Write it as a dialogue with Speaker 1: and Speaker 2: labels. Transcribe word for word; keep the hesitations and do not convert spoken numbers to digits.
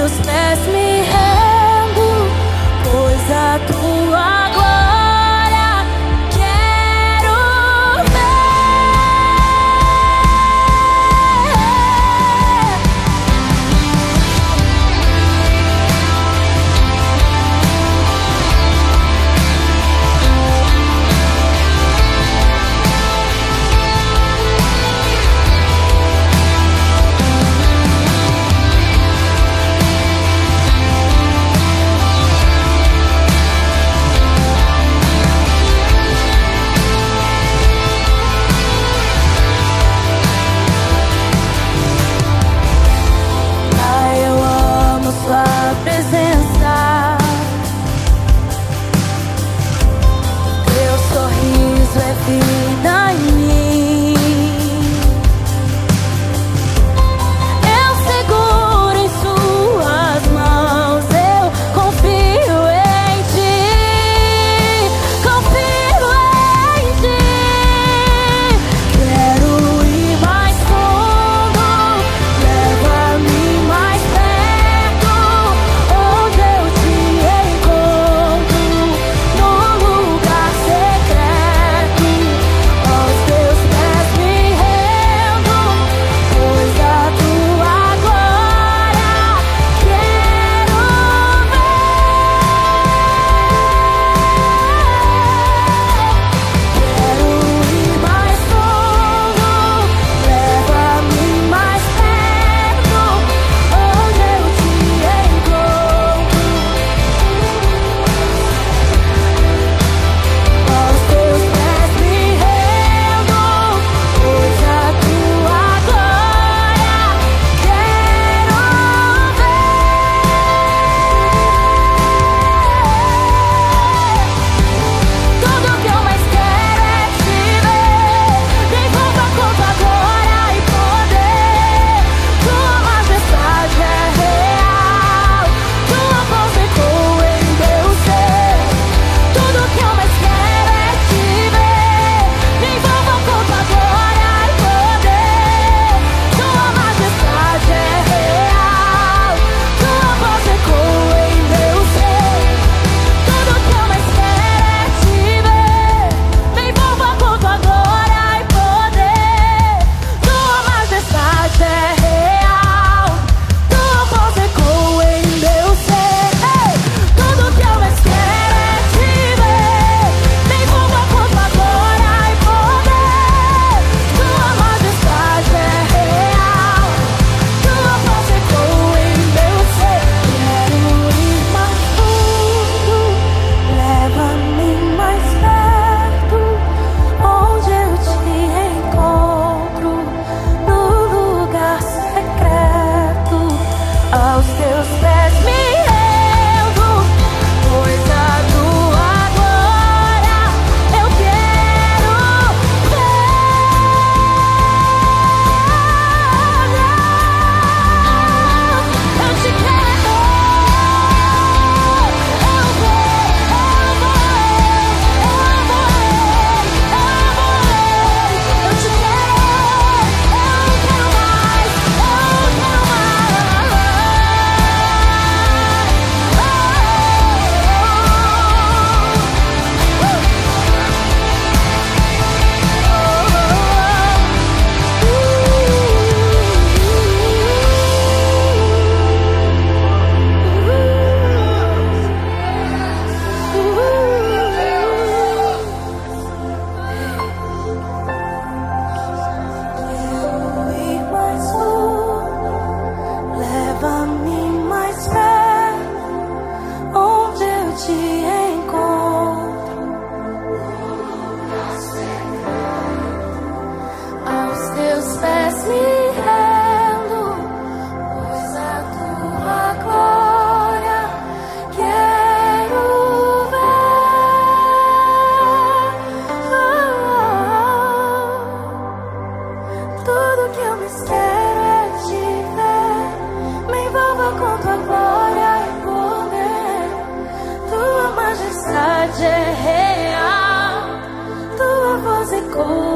Speaker 1: teus pés me rendo, pois a tua glória quero vida em mim. Eu seguro em suas mãos, eu confio em ti, confio em ti. Quero ir mais fundo, leva-me mais perto, onde eu te encontro, no lugar secreto. Aos teus pés me rendo, pois a tua glória quero ver. Quero ir mais fundo, leva-me mais perto, onde eu te encontro. Aos teus pés me rendo, pois a tua glória quero ver. Tudo que eu mais quero é te ver. Me envolva com tua glória e poder. Tua majestade é real, tua voz ecoa em meu ser. Tudo que eu mais quero é te ver. Me envolva com tua glória e poder. Tua majestade é real, tua voz ecoa em meu ser. Tudo que eu mais quero é te ver. Me envolva com tua glória e poder. Tua majestade é real, tua voz ecoa em meu ser. Ei! Tudo que eu mais quero é te ver. Me envolva com tua glória e poder. Tua majestade é real, tua voz ecoa em meu ser. Quero ir mais fundo, leva-me mais perto, onde eu te encontro, no lugar secreto. Aos teus pés me rendo, pois a tua glória eu quero ver. Eu te quero, eu vou, eu vou, eu vou, eu vou. Eu te quero, eu quero mais, eu quero ir mais fundo, leva-me mais perto, onde eu te encontro. Aos teus pés me rendo, pois a tua glória quero ver. Tudo que eu mais quero é te ver. Me envolva com tua glória e poder. Tua majestade é real, tua voz ecoa